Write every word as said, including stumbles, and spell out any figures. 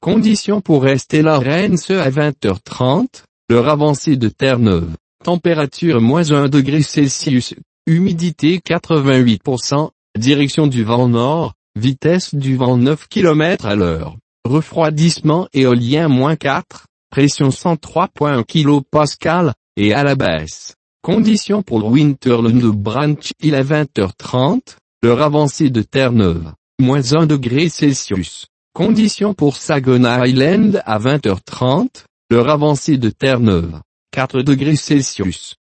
Conditions pour rester la reine ce à vingt heures trente, l'heure avancée de Terre-Neuve. Température moins un degré Celsius, humidité quatre-vingt-huit pour cent, direction du vent nord, vitesse du vent neuf kilomètres à l'heure. Refroidissement éolien moins quatre, pression cent trois virgule un kilopascal, et à la baisse. Conditions pour Winterland Branch Hill à vingt heures trente, l'heure avancée de Terre-Neuve, moins un degré Celsius. Conditions pour Saginaw Island à vingt heures trente, l'heure avancée de Terre-Neuve, quatre degrés Celsius.